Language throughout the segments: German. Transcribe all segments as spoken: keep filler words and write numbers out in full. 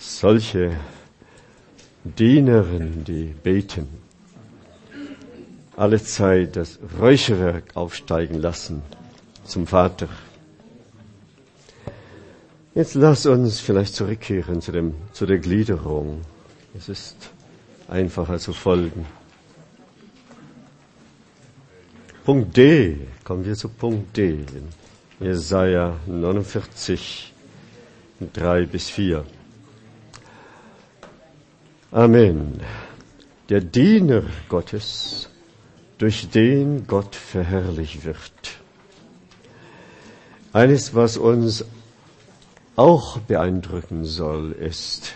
solche Dienerinnen, die beten, alle Zeit das Räucherwerk aufsteigen lassen zum Vater. Jetzt lass uns vielleicht zurückkehren zu dem, zu der Gliederung. Es ist einfacher zu folgen. Punkt D, kommen wir zu Punkt D, in Jesaja neunundvierzig, drei bis vier. Amen. Der Diener Gottes, durch den Gott verherrlicht wird. Eines, was uns auch beeindrucken soll, ist,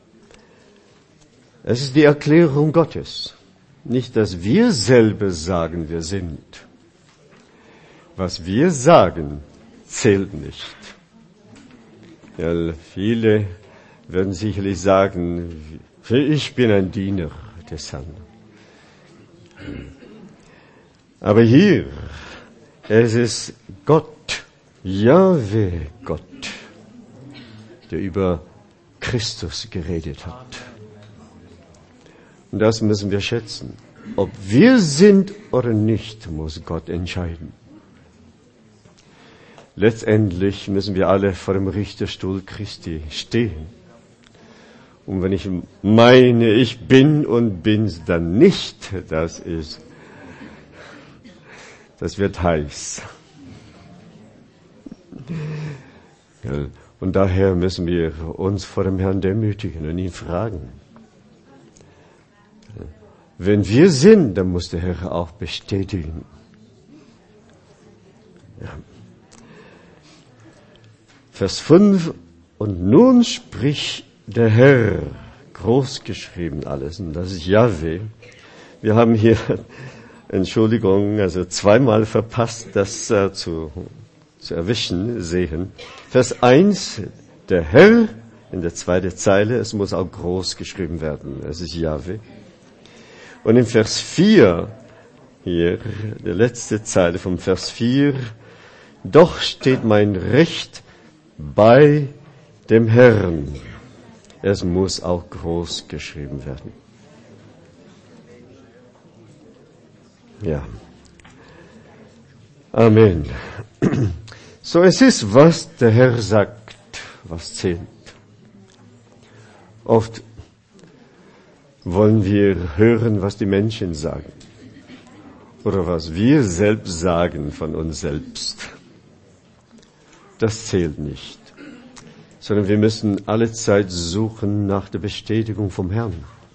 es ist die Erklärung Gottes. Nicht, dass wir selber sagen, wir sind. Was wir sagen, zählt nicht. Ja, viele werden sicherlich sagen, ich bin ein Diener des Herrn. Aber hier, es ist Gott, Jahwe Gott, der über Christus geredet hat. Und das müssen wir schätzen. Ob wir sind oder nicht, muss Gott entscheiden. Letztendlich müssen wir alle vor dem Richterstuhl Christi stehen. Und wenn ich meine, ich bin und bin's dann nicht, das ist, das wird heiß. Und daher müssen wir uns vor dem Herrn demütigen und ihn fragen. Wenn wir sind, dann muss der Herr auch bestätigen. Ja. Vers fünf, und nun spricht der Herr, groß geschrieben alles, und das ist Jahwe. Wir haben hier, Entschuldigung, also zweimal verpasst, das äh, zu, zu erwischen, sehen. Vers eins, der Herr, in der zweiten Zeile, es muss auch groß geschrieben werden, es ist Jahwe. Und in Vers vier, hier, die letzte Zeile vom Vers vier, doch steht mein Recht bei dem Herrn. Es muss auch groß geschrieben werden. Ja. Amen. So, es ist, was der Herr sagt, was zählt. Oft wollen wir hören, was die Menschen sagen. Oder was wir selbst sagen von uns selbst. Das zählt nicht. Sondern wir müssen alle Zeit suchen nach der Bestätigung vom Herrn.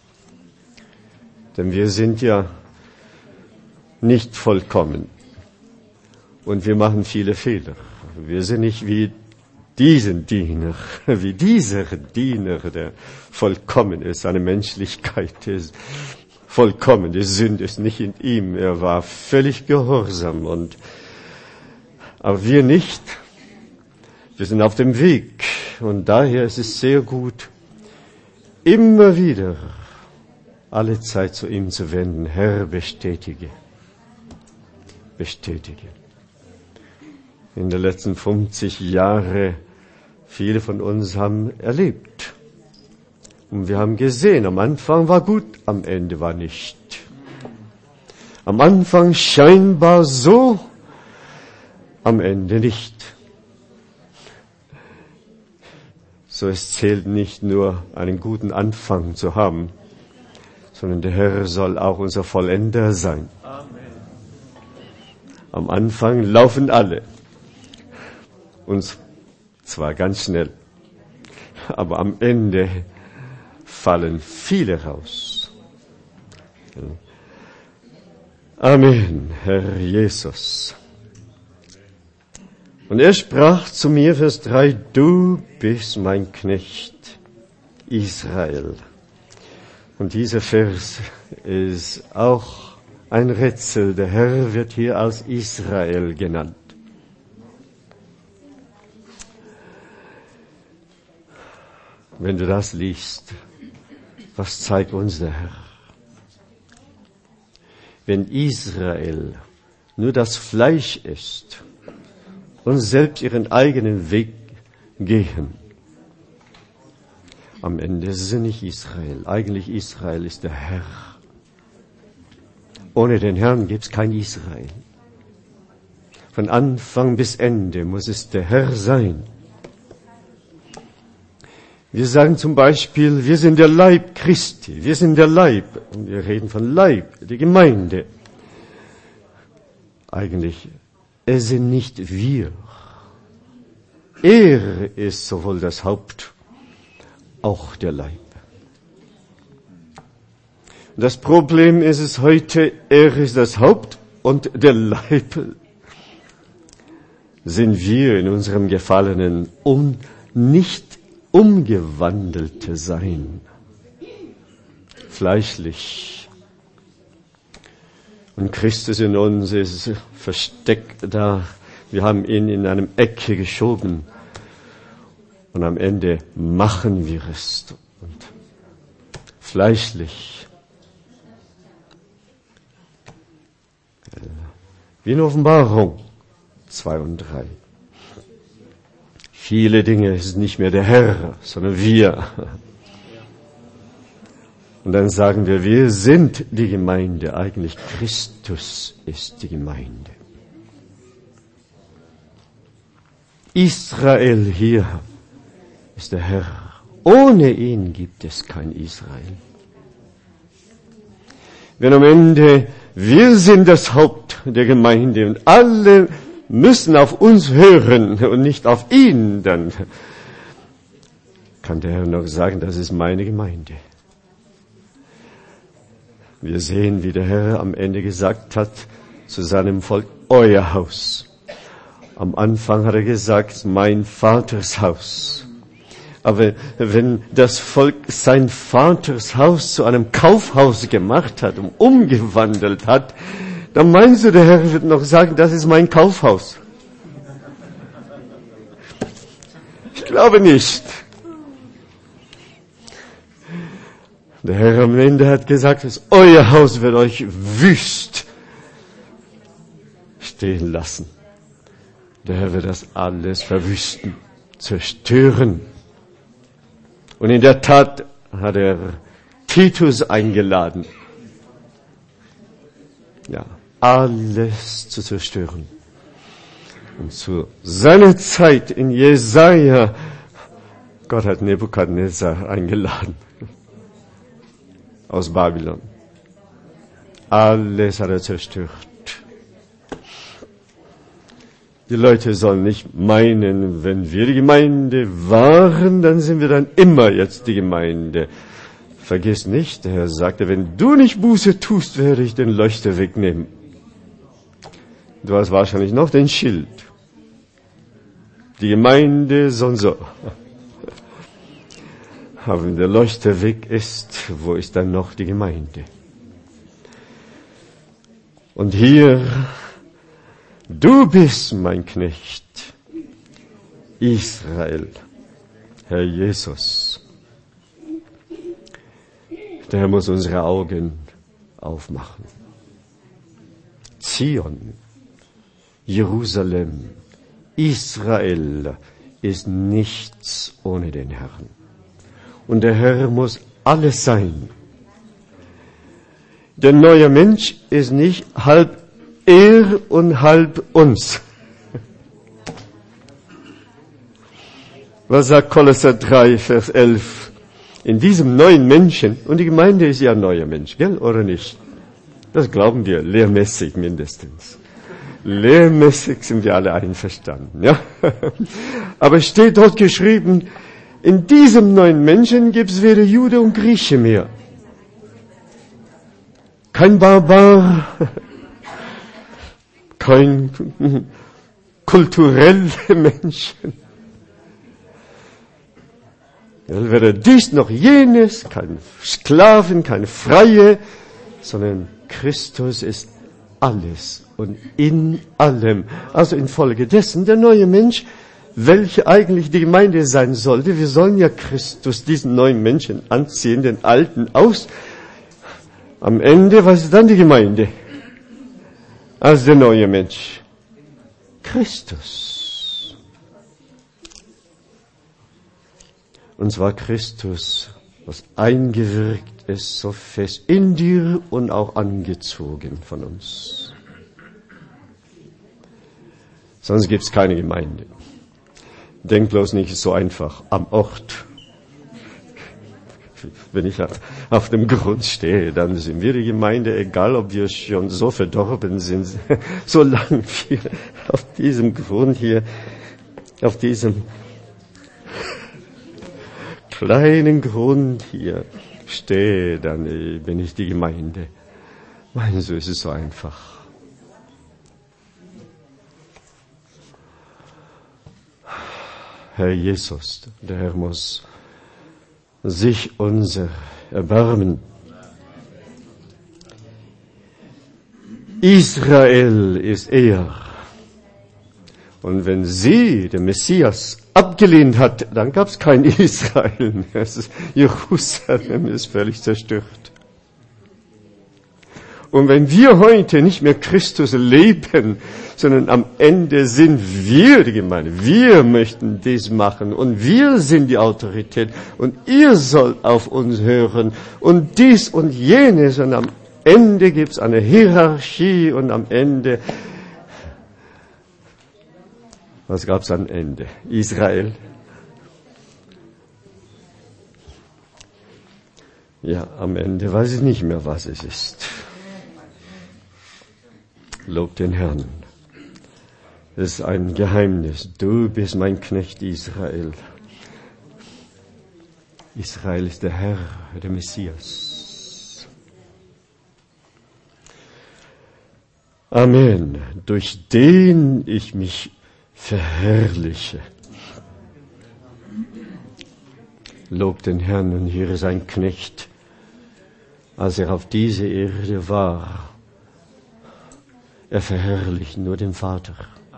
Denn wir sind ja nicht vollkommen. Und wir machen viele Fehler. Wir sind nicht wie diesen Diener, wie dieser Diener, der vollkommen ist. Seine Menschlichkeit ist vollkommen. Die Sünde ist nicht in ihm. Er war völlig gehorsam. Und, aber wir nicht. Wir sind auf dem Weg. Und daher ist es sehr gut, immer wieder alle Zeit zu ihm zu wenden. Herr, bestätige. Bestätige. In den letzten fünfzig Jahren, viele von uns haben erlebt. Und wir haben gesehen, am Anfang war gut, am Ende war nicht. Am Anfang scheinbar so, am Ende nicht. So, es zählt nicht nur, einen guten Anfang zu haben, sondern der Herr soll auch unser Vollender sein. Amen. Am Anfang laufen alle. Und zwar ganz schnell. Aber am Ende fallen viele raus. Amen, Herr Jesus. Und er sprach zu mir, Vers drei, du bist mein Knecht, Israel. Und dieser Vers ist auch ein Rätsel. Der Herr wird hier als Israel genannt. Wenn du das liest, was zeigt uns der Herr? Wenn Israel nur das Fleisch ist, und selbst ihren eigenen Weg gehen Am Ende ist es nicht Israel. Eigentlich Israel ist der Herr. Ohne den Herrn gibt es kein Israel. Von Anfang bis Ende muss es der Herr sein. Wir sagen zum Beispiel, wir sind der Leib Christi, wir sind der Leib. Und wir reden von Leib, die Gemeinde. Eigentlich, es sind nicht wir. Er ist sowohl das Haupt, auch der Leib. Das Problem ist es heute, er ist das Haupt und der Leib sind wir in unserem gefallenen, um nicht umgewandelte Sein. Fleischlich. Und Christus in uns ist versteckt da. Wir haben ihn in einem Ecke geschoben. Und am Ende machen wir es. Und fleischlich. Wie in Offenbarung zwei und drei. Viele Dinge ist nicht mehr der Herr, sondern wir. Und dann sagen wir, wir sind die Gemeinde. Eigentlich Christus ist die Gemeinde. Israel hier ist der Herr. Ohne ihn gibt es kein Israel. Wenn am Ende, wir sind das Haupt der Gemeinde und alle müssen auf uns hören und nicht auf ihn, dann kann der Herr noch sagen, das ist meine Gemeinde. Wir sehen, wie der Herr am Ende gesagt hat zu seinem Volk, euer Haus. Am Anfang hat er gesagt, mein Vaters Haus. Aber wenn das Volk sein Vaters Haus zu einem Kaufhaus gemacht hat und umgewandelt hat, dann meinst du, der Herr wird noch sagen, das ist mein Kaufhaus? Ich glaube nicht. Der Herr am Ende hat gesagt, dass euer Haus wird euch wüst stehen lassen. Der Herr wird das alles verwüsten, zerstören. Und in der Tat hat er Titus eingeladen. Ja, alles zu zerstören. Und zu seiner Zeit in Jesaja, Gott hat Nebukadnezar eingeladen. Aus Babylon. Alles hat er zerstört. Die Leute sollen nicht meinen, wenn wir die Gemeinde waren, dann sind wir dann immer jetzt die Gemeinde. Vergiss nicht, der Herr sagte, wenn du nicht Buße tust, werde ich den Leuchter wegnehmen. Du hast wahrscheinlich noch den Schild. Die Gemeinde so und so. Aber wenn der Leuchter weg ist, wo ist dann noch die Gemeinde? Und hier, du bist mein Knecht, Israel, Herr Jesus. Der Herr muss unsere Augen aufmachen. Zion, Jerusalem, Israel ist nichts ohne den Herrn. Und der Herr muss alles sein. Der neue Mensch ist nicht halb er und halb uns. Was sagt Kolosser drei, Vers elf? In diesem neuen Menschen, und die Gemeinde ist ja ein neuer Mensch, gell, oder nicht? Das glauben wir, lehrmäßig mindestens. Lehrmäßig sind wir alle einverstanden, ja? Aber es steht dort geschrieben, in diesem neuen Menschen gibt es weder Jude und Grieche mehr. Kein Barbar, kein kulturelle Menschen. Weder dies noch jenes, kein Sklaven, keine Freie, sondern Christus ist alles und in allem. Also infolgedessen der neue Mensch, welche eigentlich die Gemeinde sein sollte. Wir sollen ja Christus, diesen neuen Menschen, anziehen, den alten aus. Am Ende, was ist dann die Gemeinde? Also der neue Mensch. Christus. Und zwar Christus, was eingewirkt ist, so fest in dir und auch angezogen von uns. Sonst gibt's keine Gemeinde. Denk bloß nicht so einfach am Ort. Wenn ich auf dem Grund stehe, dann sind wir die Gemeinde, egal ob wir schon so verdorben sind, solange wir auf diesem Grund hier, auf diesem kleinen Grund hier stehe, dann bin ich die Gemeinde. Mein, so ist es so einfach. Herr Jesus, der Herr muss sich unser erbarmen. Israel ist er. Und wenn sie, der Messias, abgelehnt hat, dann gab es kein Israel mehr. Jerusalem ist völlig zerstört. Und wenn wir heute nicht mehr Christus leben, sondern am Ende sind wir die Gemeinde, wir möchten dies machen und wir sind die Autorität und ihr sollt auf uns hören und dies und jenes und am Ende gibt es eine Hierarchie und am Ende, was gab es am Ende? Israel. Ja, am Ende weiß ich nicht mehr, was es ist. Lob den Herrn. Das ist ein Geheimnis. Du bist mein Knecht Israel. Israel ist der Herr, der Messias. Amen. Durch den ich mich verherrliche. Lob den Herrn. Und hier ist ein Knecht, als er auf dieser Erde war. Er verherrlicht nur den Vater,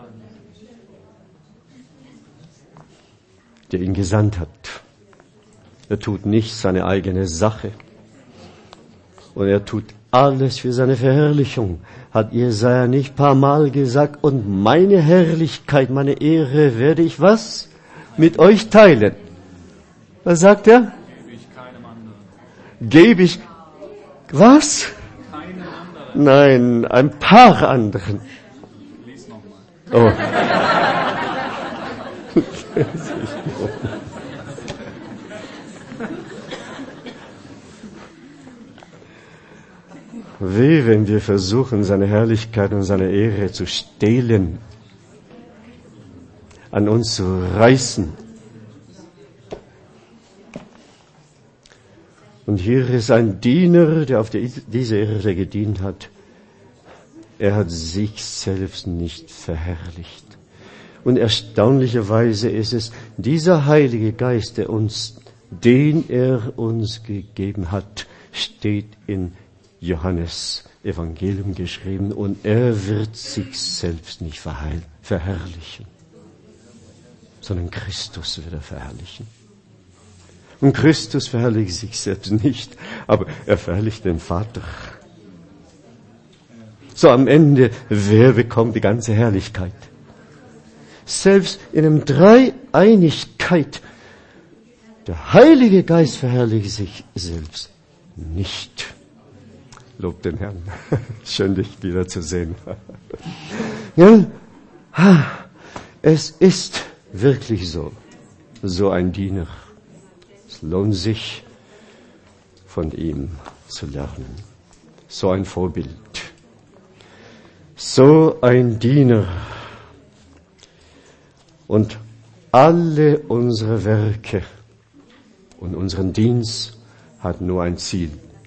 der ihn gesandt hat. Er tut nicht seine eigene Sache. Und er tut alles für seine Verherrlichung. Hat Jesaja nicht ein paar Mal gesagt, und meine Herrlichkeit, meine Ehre werde ich was? Mit euch teilen. Was sagt er? Gebe ich keinem anderen. Gebe ich, was? Nein, ein paar anderen. Lies nochmal. Oh. Weh, wenn wir versuchen, seine Herrlichkeit und seine Ehre zu stehlen, an uns zu reißen. Und hier ist ein Diener, der auf dieser Erde gedient hat. Er hat sich selbst nicht verherrlicht. Und erstaunlicherweise ist es dieser Heilige Geist, der uns, den er uns gegeben hat, steht in Johannes Evangelium geschrieben. Und er wird sich selbst nicht verherrlichen, sondern Christus wird er verherrlichen. Und Christus verherrlicht sich selbst nicht, aber er verherrlicht den Vater. So am Ende, wer bekommt die ganze Herrlichkeit? Selbst in einem Dreieinigkeit, der Heilige Geist verherrlicht sich selbst nicht. Lob den Herrn. Schön, dich wieder zu sehen. Ja, es ist wirklich so, so ein Diener. Es lohnt sich, von ihm zu lernen. So ein Vorbild. So ein Diener. Und alle unsere Werke und unseren Dienst hat nur ein Ziel.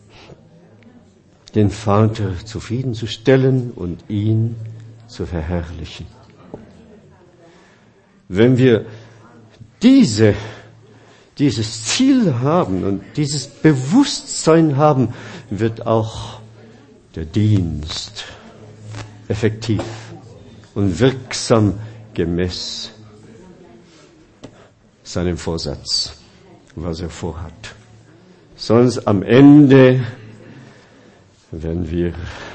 Den Vater zufriedenzustellen und ihn zu verherrlichen. Wenn wir diese dieses Ziel haben und dieses Bewusstsein haben, wird auch der Dienst effektiv und wirksam gemäß seinem Vorsatz, was er vorhat. Sonst am Ende werden wir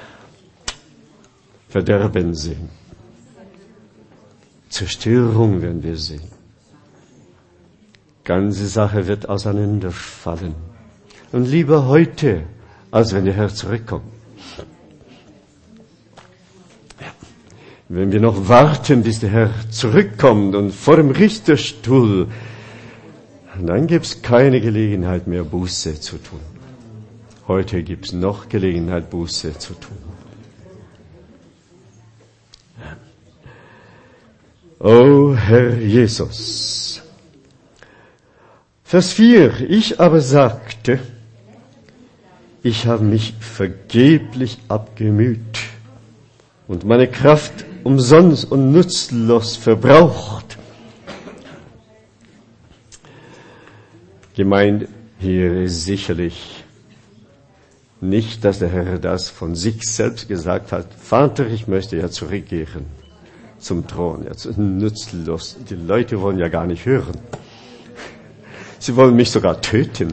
Verderben sehen. Zerstörung werden wir sehen. ganze Sache wird auseinanderfallen. Und lieber heute, als wenn der Herr zurückkommt. Wenn wir noch warten, bis der Herr zurückkommt und vor dem Richterstuhl, dann gibt's keine Gelegenheit mehr, Buße zu tun. Heute gibt's noch Gelegenheit, Buße zu tun. O Herr Jesus. Vers vier. Ich aber sagte, ich habe mich vergeblich abgemüht und meine Kraft umsonst und nutzlos verbraucht. Gemeint hier ist sicherlich nicht, dass der Herr das von sich selbst gesagt hat. Vater, ich möchte ja zurückkehren zum Thron. Jetzt ist nutzlos. Die Leute wollen ja gar nicht hören. Sie wollen mich sogar töten.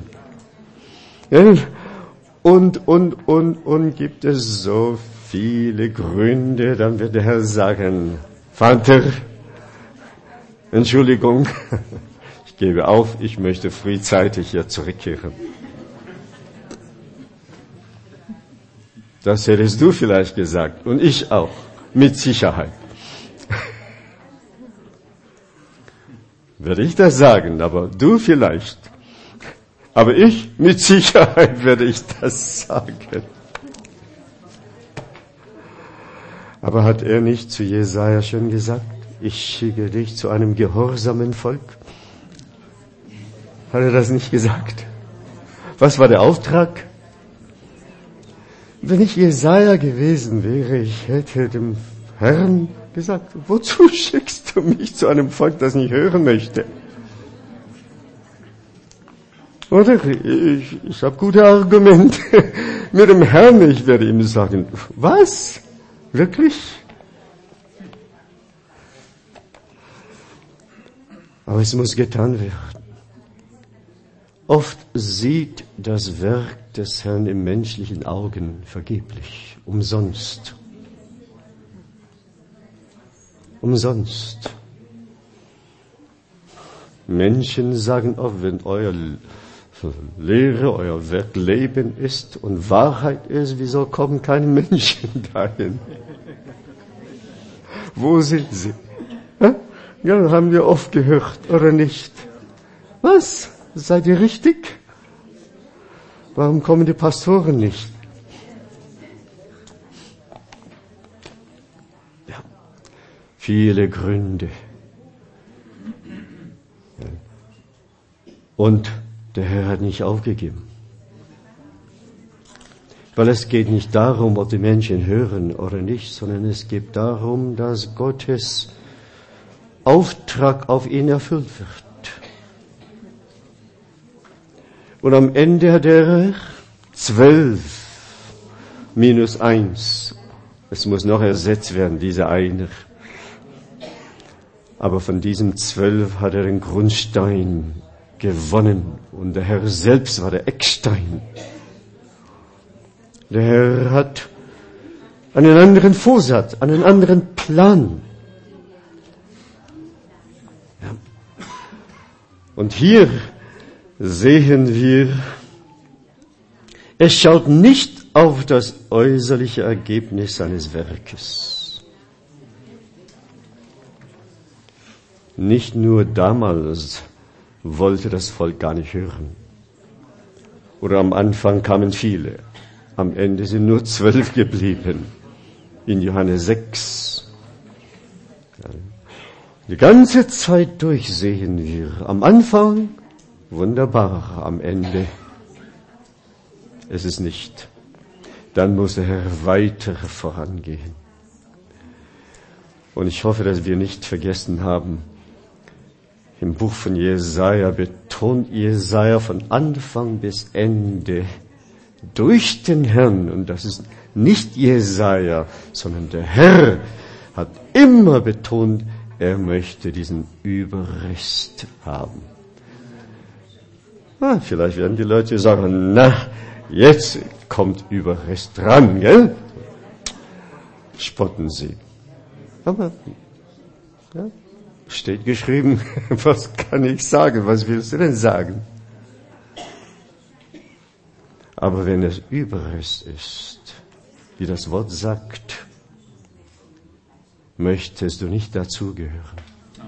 Und, und, und, und gibt es so viele Gründe, dann wird der Herr sagen, Vater, Entschuldigung, ich gebe auf, ich möchte frühzeitig hier zurückkehren. Das hättest du vielleicht gesagt und ich auch, mit Sicherheit. Würde ich das sagen, aber du vielleicht. Aber ich, mit Sicherheit werde ich das sagen. Aber hat er nicht zu Jesaja schon gesagt, ich schicke dich zu einem gehorsamen Volk? Hat er das nicht gesagt? Was war der Auftrag? Wenn ich Jesaja gewesen wäre, ich hätte dem Herrn gesagt, wozu schickst du mich zu einem Volk, das nicht hören möchte? Oder ich, ich habe gute Argumente mit dem Herrn. Ich werde ihm sagen, was? Wirklich? Aber es muss getan werden. Oft sieht das Werk des Herrn im menschlichen Augen vergeblich, umsonst. Umsonst. Menschen sagen oft, wenn euer Lehre, euer Werk Leben ist und Wahrheit ist, wieso kommen keine Menschen dahin? Wo sind sie? Ja, haben wir oft gehört, oder nicht? Was? Seid ihr richtig? Warum kommen die Pastoren nicht? Ja, viele Gründe. Und der Herr hat nicht aufgegeben. Weil es geht nicht darum, ob die Menschen hören oder nicht, sondern es geht darum, dass Gottes Auftrag auf ihn erfüllt wird. Und am Ende hat er zwölf minus eins. Es muss noch ersetzt werden, dieser eine. Aber von diesem zwölf hat er den Grundstein gewonnen. Und der Herr selbst war der Eckstein. Der Herr hat einen anderen Vorsatz, einen anderen Plan. Ja. Und hier sehen wir, er schaut nicht auf das äußerliche Ergebnis seines Werkes. Nicht nur damals wollte das Volk gar nicht hören. Oder am Anfang kamen viele. Am Ende sind nur zwölf geblieben. In Johannes sechs. Die ganze Zeit durch sehen wir, am Anfang wunderbar, am Ende ist es nicht. Dann muss der Herr weiter vorangehen. Und ich hoffe, dass wir nicht vergessen haben, im Buch von Jesaja betont Jesaja von Anfang bis Ende durch den Herrn, und das ist nicht Jesaja, sondern der Herr hat immer betont, er möchte diesen Überrest haben. Ah, vielleicht werden die Leute sagen, na, jetzt kommt Überrest dran, gell? Spotten sie. Aber, ja, Steht geschrieben, was kann ich sagen? Was willst du denn sagen? Aber wenn es Überrest ist, wie das Wort sagt, möchtest du nicht dazugehören.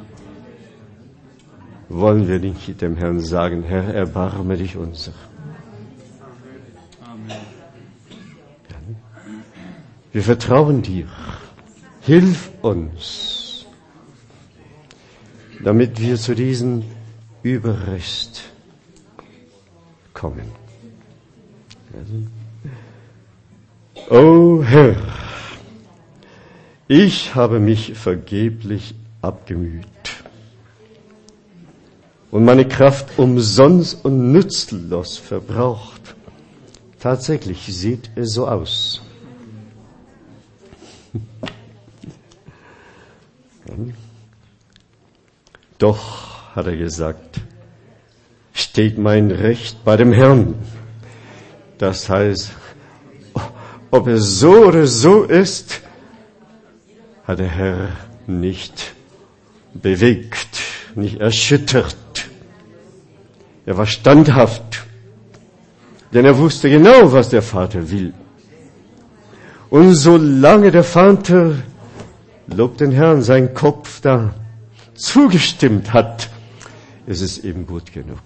Wollen wir nicht dem Herrn sagen, Herr, erbarme dich unser. Wir vertrauen dir. Hilf uns, damit wir zu diesem Überrest kommen. O Herr, ich habe mich vergeblich abgemüht und meine Kraft umsonst und nutzlos verbraucht. Tatsächlich sieht es so aus. Doch, hat er gesagt, steht mein Recht bei dem Herrn. Das heißt, ob es so oder so ist, hat der Herr nicht bewegt, nicht erschüttert. Er war standhaft, denn er wusste genau, was der Vater will. Und solange der Vater, lob den Herrn, sein Kopf da zugestimmt hat, ist es eben gut genug.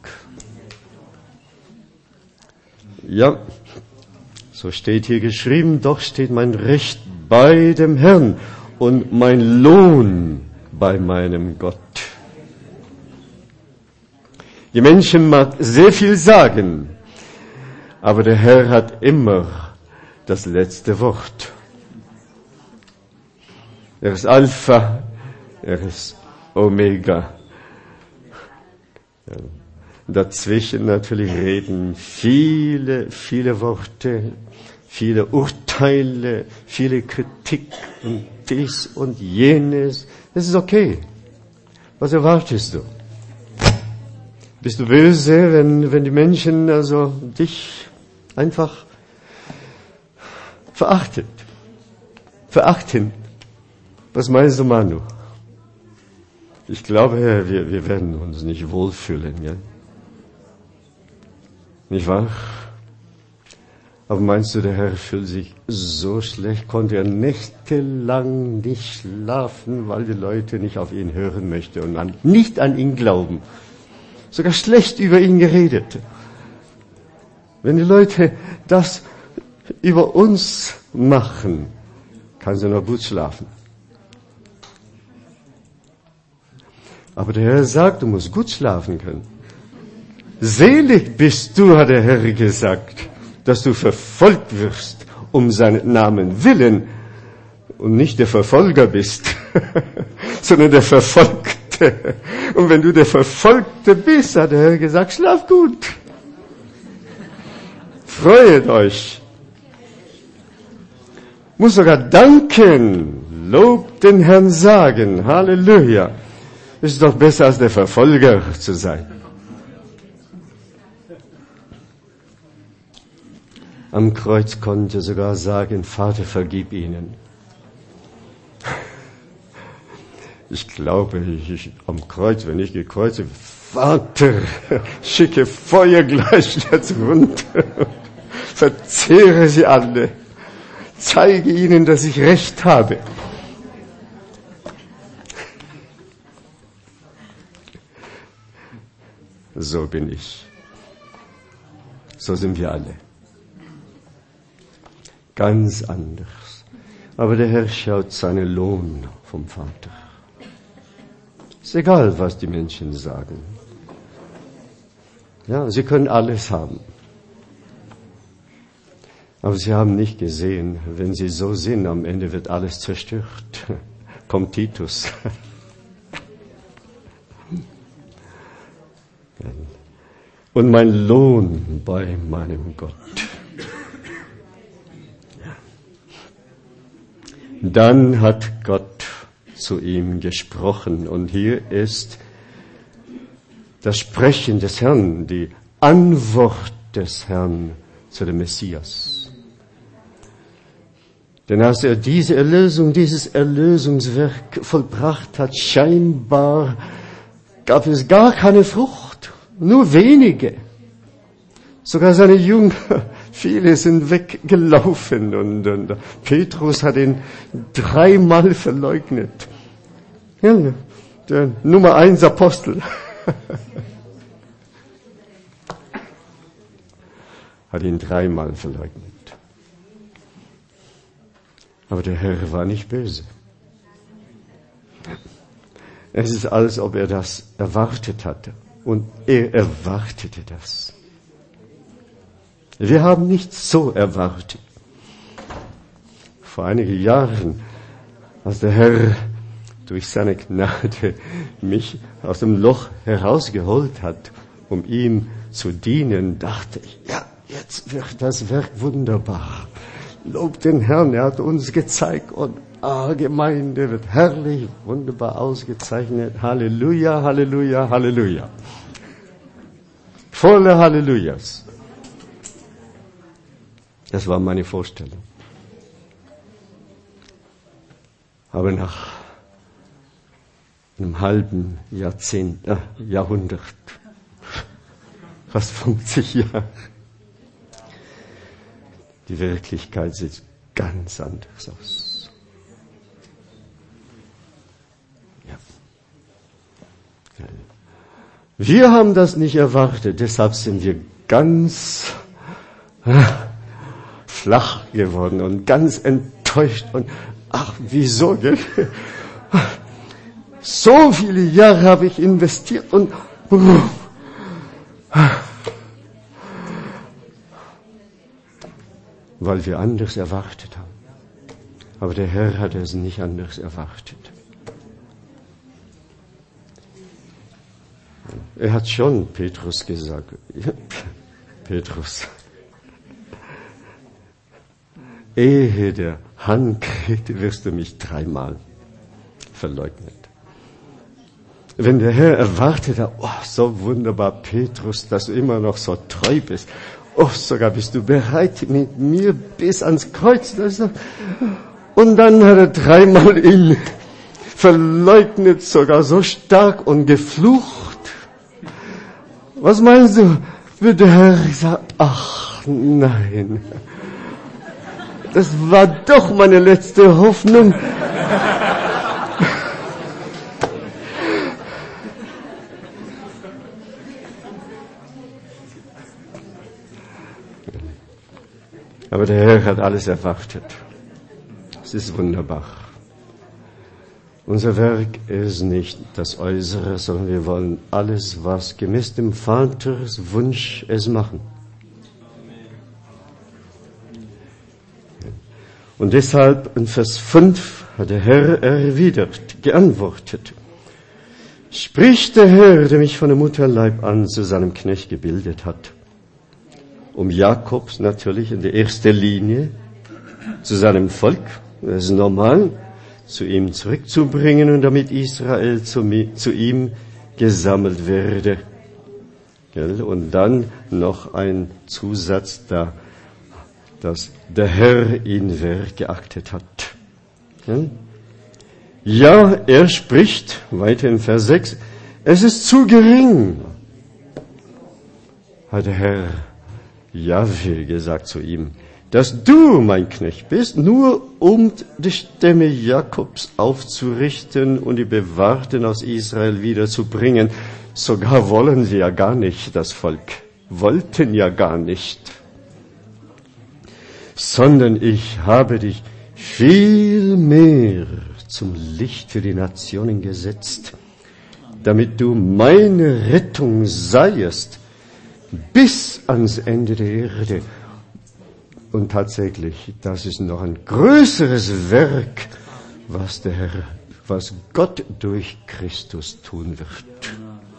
Ja, so steht hier geschrieben, doch steht mein Recht bei dem Herrn und mein Lohn bei meinem Gott. Die Menschen mag sehr viel sagen, aber der Herr hat immer das letzte Wort. Er ist Alpha, er ist Omega. Ja. Dazwischen natürlich reden viele, viele Worte, viele Urteile, viele Kritik und dies und jenes. Das ist okay. Was erwartest du? Bist du böse, wenn, wenn die Menschen also dich einfach verachtet, verachten? Was meinst du, Manu? Ich glaube, wir, wir werden uns nicht wohlfühlen, ja? Nicht wahr? Aber meinst du, der Herr fühlt sich so schlecht, konnte er nächtelang nicht schlafen, weil die Leute nicht auf ihn hören möchten und an, nicht an ihn glauben. Sogar schlecht über ihn geredet. Wenn die Leute das über uns machen, kann sie noch gut schlafen. Aber der Herr sagt, du musst gut schlafen können. Selig bist du, hat der Herr gesagt, dass du verfolgt wirst um seinen Namen willen und nicht der Verfolger bist, sondern der Verfolgte. Und wenn du der Verfolgte bist, hat der Herr gesagt, schlaf gut. Freut euch. Muss sogar danken, Lob den Herrn sagen, Halleluja. Ist doch besser als der Verfolger zu sein. Am Kreuz konnte er sogar sagen, Vater, vergib ihnen. Ich glaube, ich, ich, am Kreuz, wenn ich gekreuzigt, Vater, schicke Feuer gleich jetzt runter, verzehre sie alle, zeige ihnen, dass ich Recht habe. So bin ich. So sind wir alle. Ganz anders. Aber der Herr schaut seinen Lohn vom Vater. Ist egal, was die Menschen sagen. Ja, sie können alles haben. Aber sie haben nicht gesehen, wenn sie so sind, am Ende wird alles zerstört. Kommt Titus. Und mein Lohn bei meinem Gott. Dann hat Gott zu ihm gesprochen. Und hier ist das Sprechen des Herrn, die Antwort des Herrn zu dem Messias. Denn als er diese Erlösung, dieses Erlösungswerk vollbracht hat, scheinbar gab es gar keine Frucht, nur wenige. Sogar seine Jünger, viele sind weggelaufen und, und Petrus hat ihn dreimal verleugnet. Ja, der Nummer eins Apostel hat ihn dreimal verleugnet. Aber der Herr war nicht böse. Es ist, als ob er das erwartet hatte. Und er erwartete das. Wir haben nicht so erwartet. Vor einigen Jahren, als der Herr durch seine Gnade mich aus dem Loch herausgeholt hat, um ihm zu dienen, dachte ich, ja, jetzt wird das Werk wunderbar. Lob den Herrn, er hat uns gezeigt und ah, Gemeinde wird herrlich, wunderbar ausgezeichnet. Halleluja, Halleluja, Halleluja. Volle Hallelujahs. Das war meine Vorstellung. Aber nach einem halben Jahrzehnt, äh, Jahrhundert, fast fünfzig Jahre, die Wirklichkeit sieht ganz anders aus. Ja. Wir haben das nicht erwartet, deshalb sind wir ganz äh, flach geworden und ganz enttäuscht und ach, wieso, gell? So viele Jahre habe ich investiert und weil wir anders erwartet haben. Aber der Herr hat es nicht anders erwartet. Er hat schon Petrus gesagt, Petrus, ehe der Hahn kräht, wirst du mich dreimal verleugnen. Wenn der Herr erwartet hat, oh, so wunderbar, Petrus, dass du immer noch so treu bist, oh, sogar bist du bereit, mit mir bis ans Kreuz. Und dann hat er dreimal ihn verleugnet, sogar so stark und geflucht. Was meinst du? Wird der Herr sagen, ach nein, das war doch meine letzte Hoffnung. Aber der Herr hat alles erwartet. Es ist wunderbar. Unser Werk ist nicht das Äußere, sondern wir wollen alles, was gemäß dem Vaters Wunsch es machen. Und deshalb in Vers fünf hat der Herr erwidert, geantwortet. Spricht der Herr, der mich von der Mutterleib an zu seinem Knecht gebildet hat, um Jakobs natürlich in der ersten Linie zu seinem Volk, das ist normal, zu ihm zurückzubringen und damit Israel zu, zu ihm gesammelt werde. Und dann noch ein Zusatz da, dass der Herr ihn wert geachtet hat. Ja, er spricht, weiter in Vers sechs, es ist zu gering, hat der Herr Jahwe gesagt zu ihm, dass du mein Knecht bist, nur um die Stämme Jakobs aufzurichten und die Bewahrten aus Israel wiederzubringen. Sogar wollen sie ja gar nicht, das Volk, wollten ja gar nicht. Sondern ich habe dich viel mehr zum Licht für die Nationen gesetzt, damit du meine Rettung seiest, bis ans Ende der Erde. Und tatsächlich, das ist noch ein größeres Werk, was der Herr, was Gott durch Christus tun wird.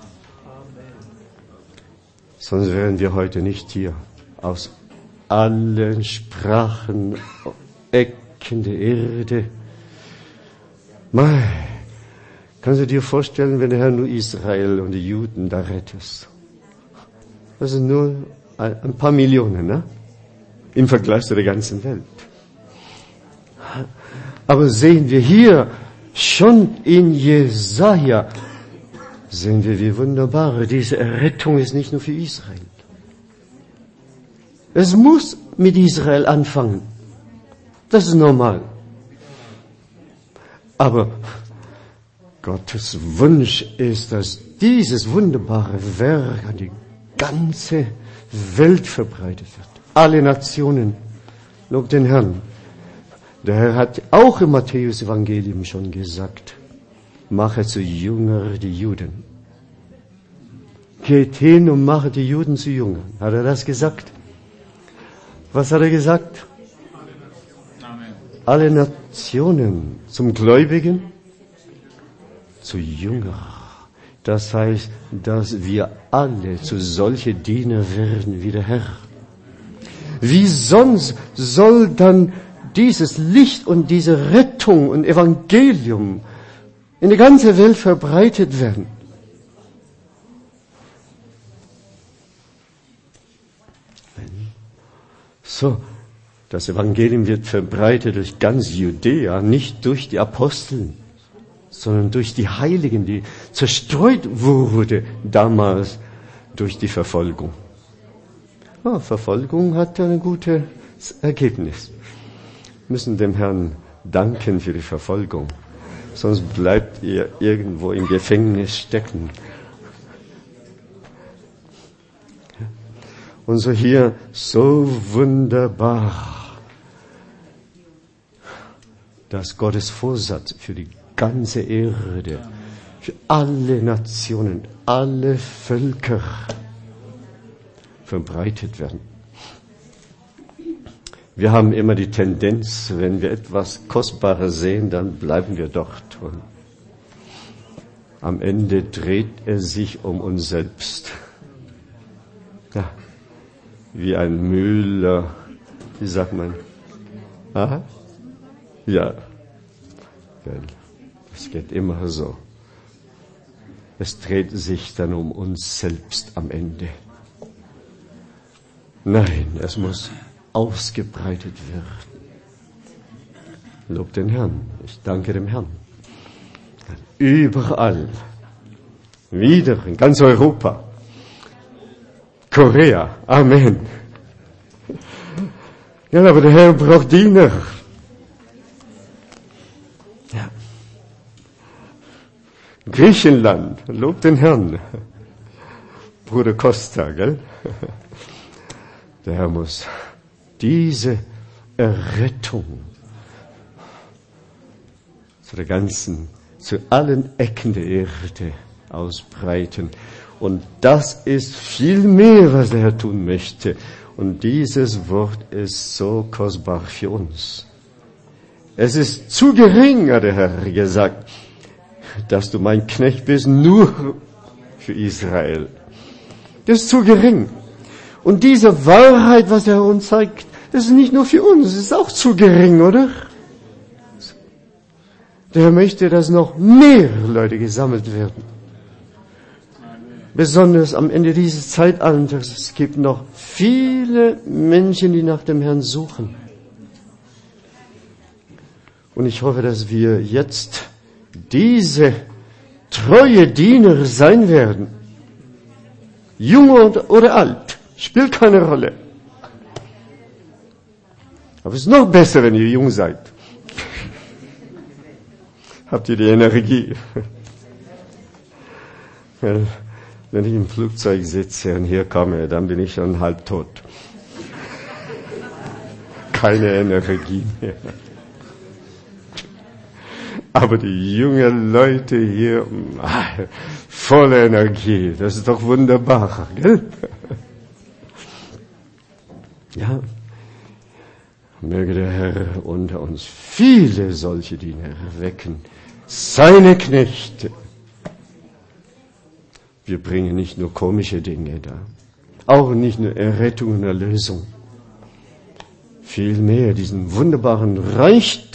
Sonst wären wir heute nicht hier. Aus allen Sprachen, Ecken der Erde. Mei, kannst du dir vorstellen, wenn der Herr nur Israel und die Juden da rettet? Das sind nur ein paar Millionen, ne? Im Vergleich zu der ganzen Welt. Aber sehen wir hier schon in Jesaja, sehen wir, wie wunderbar diese Errettung ist, nicht nur für Israel. Es muss mit Israel anfangen. Das ist normal. Aber Gottes Wunsch ist, dass dieses wunderbare Werk an die ganze Welt verbreitet wird. Alle Nationen. Lob den Herrn. Der Herr hat auch im Matthäus-Evangelium schon gesagt, mache zu Jünger die Juden. Geht hin und mache die Juden zu Jüngern. Hat er das gesagt? Was hat er gesagt? Amen. Alle Nationen zum Gläubigen, zu Jünger. Das heißt, dass wir alle zu solche Diener werden wie der Herr. Wie sonst soll dann dieses Licht und diese Rettung und Evangelium in die ganze Welt verbreitet werden? So, das Evangelium wird verbreitet durch ganz Judäa, nicht durch die Apostel, sondern durch die Heiligen, die zerstreut wurde damals durch die Verfolgung. Ja, Verfolgung hat ein gutes Ergebnis. Wir müssen dem Herrn danken für die Verfolgung, sonst bleibt ihr irgendwo im Gefängnis stecken. Und so hier, so wunderbar, dass Gottes Vorsatz für die ganze Erde, für alle Nationen, alle Völker verbreitet werden. Wir haben immer die Tendenz, wenn wir etwas Kostbares sehen, dann bleiben wir dort. Und am Ende dreht er sich um uns selbst. Ja. Wie ein Müller, wie sagt man? Aha? Ja, es geht immer so. Es dreht sich dann um uns selbst am Ende. Nein, es muss ausgebreitet werden. Lob den Herrn, ich danke dem Herrn. Überall, wieder in ganz Europa. Korea, Amen. Ja, aber der Herr braucht Diener. Ja. Griechenland, lob den Herrn. Bruder Costa, gell? Der Herr muss diese Errettung zu der ganzen, zu allen Ecken der Erde ausbreiten. Und das ist viel mehr, was der Herr tun möchte. Und dieses Wort ist so kostbar für uns. Es ist zu gering, hat der Herr gesagt, dass du mein Knecht bist, nur für Israel. Das ist zu gering. Und diese Wahrheit, was der Herr uns zeigt, das ist nicht nur für uns, es ist auch zu gering, oder? Der Herr möchte, dass noch mehr Leute gesammelt werden. Besonders am Ende dieses Zeitalters, es gibt noch viele Menschen, die nach dem Herrn suchen. Und ich hoffe, dass wir jetzt diese treue Diener sein werden. Jung oder alt, spielt keine Rolle. Aber es ist noch besser, wenn ihr jung seid. Habt ihr die Energie? Wenn ich im Flugzeug sitze und hier komme, dann bin ich schon halb tot. Keine Energie mehr. Aber die jungen Leute hier, volle Energie, das ist doch wunderbar, gell? Ja, möge der Herr unter uns viele solche Diener erwecken, seine Knechte. Wir bringen nicht nur komische Dinge da, auch nicht nur Errettung und Erlösung. Vielmehr diesen wunderbaren Reichtum